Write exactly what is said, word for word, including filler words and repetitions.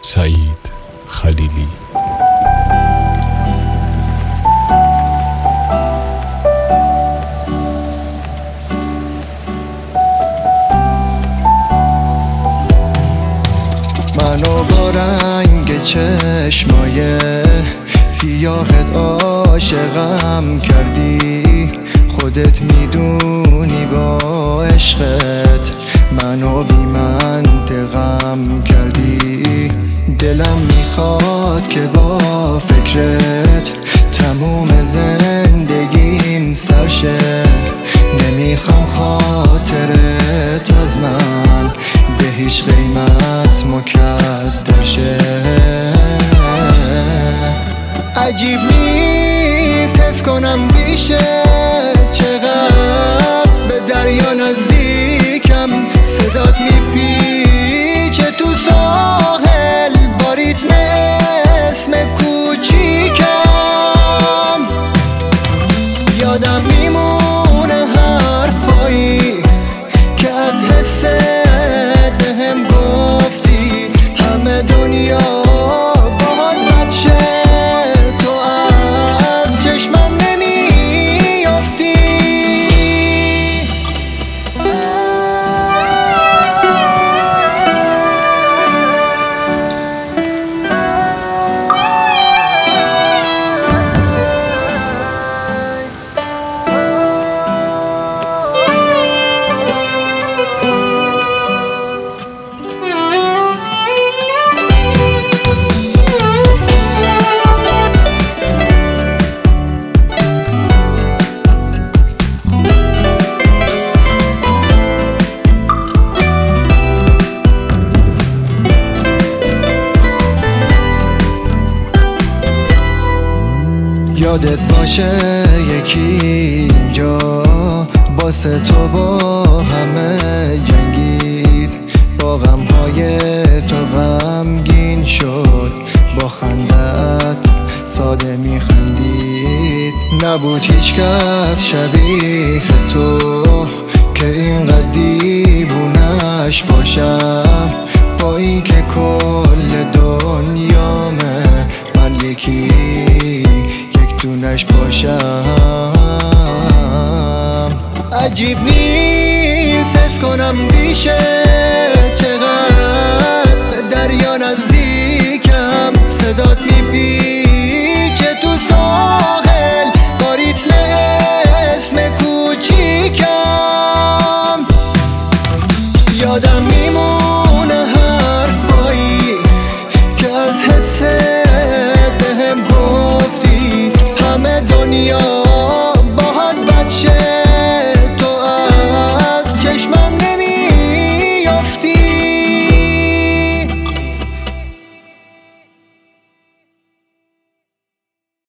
سعید خلیلی. منو با رنگ چشمای سیاهت عاشقم کردی، خودت میدونی با عشقت منو بی منطقم کردی. دلم میخواد که با فکرت تموم زندگیم سرشه، نمیخوام خاطرت از من به هیچ قیمت مکدر شه. عجیب نیست حس کنم بیشه چقدر به دریا نزدیکم، صدات میپیچه تو ساحل با ریتم اسم کوچیکم. یادم میمونه حرفایی که از حست بهم گفتی، همه دنیا باهات بد شه تو از چشمم نمیافتی. یادت باشه یکی اینجا واسه تو با همه جنگید، با غمهای تو غمگین شد، با خندت ساده میخندید. نبود هیچ کس شبیه تو که اینقدر دیوونش باشم، با این که کل دنیامه من یکی دونش باشم. عجیب